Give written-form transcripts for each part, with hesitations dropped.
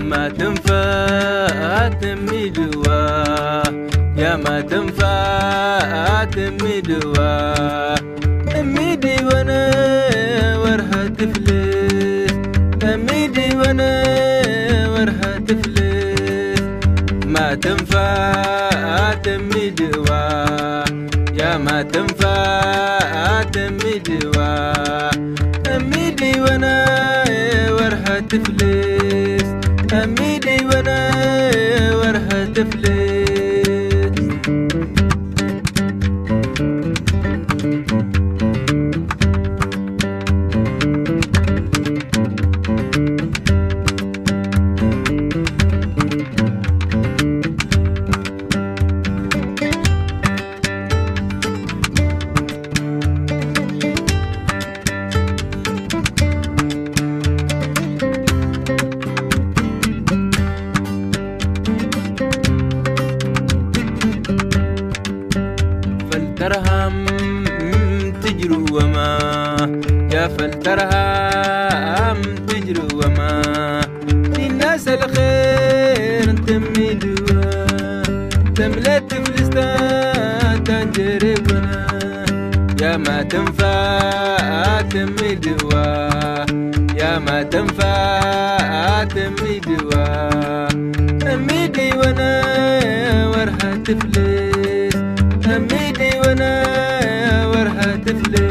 ما تنفع تميدوا يا ما تنفع تميدوا تميدي وانا ورها تفلس تميدي وانا ورها تفلس ما تنفع تميدوا يا ما تنفع تميدوا تميدي وانا ورها تفلس تميدي وانا ورها تفلس فلترهم تجروا وما يا فلترهم تجروا وما للناس الخير تميدوا تملت فلسطين تنجري ونا يا ما تنفع تميدوا يا ما تنفع تميدوا تميدي وانا ورها تفلس تميدي وانا ورها تفلس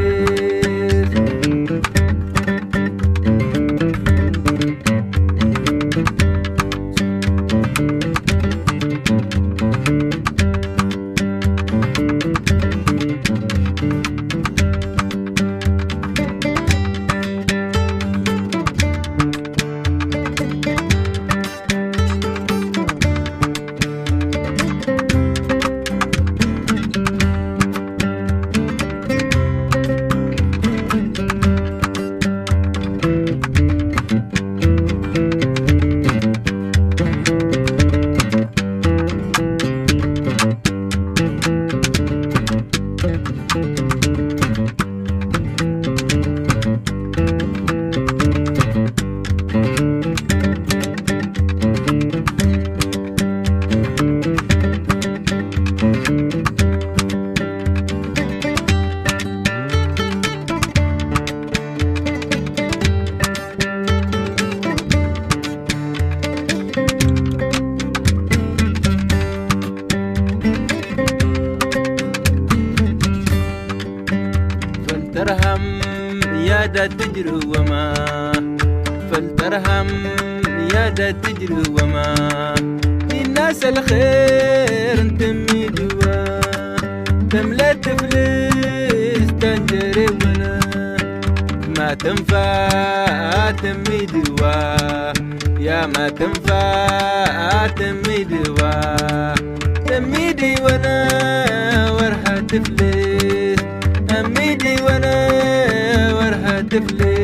فلترهم يا دا تجروا وما فلترهم يا دا تجروا وما للناس الخير تميدوا تملا تفلس تنجري ونا ما تنفع تميدوا يا ما تنفع تميدوا تميدي وانا ورها تفلس تميدي وانا ورها تفلس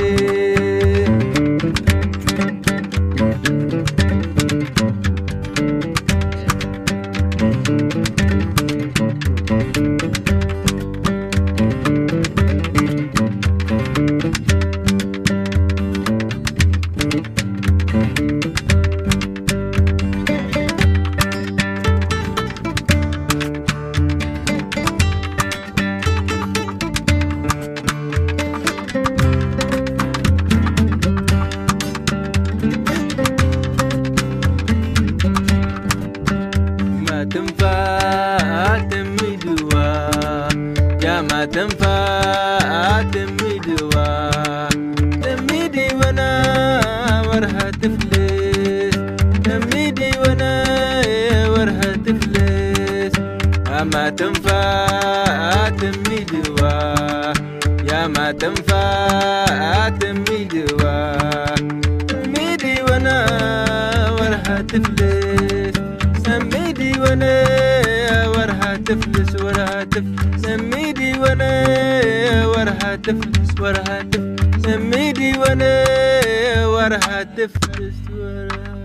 تنفع تميدوا يا ما تنفع تميدوا تميدي وانا ورها تفلس تميدي وانا ورها تفلس ما تنفع تميدوا يا ما تنفع تميدوا تميدي وانا ورها تفلس سميدي وانا ورها تفلس ورها تفلس سميدي وانا ورها تفلس ورها تفلس سميدي وانا ورها تفلس ورها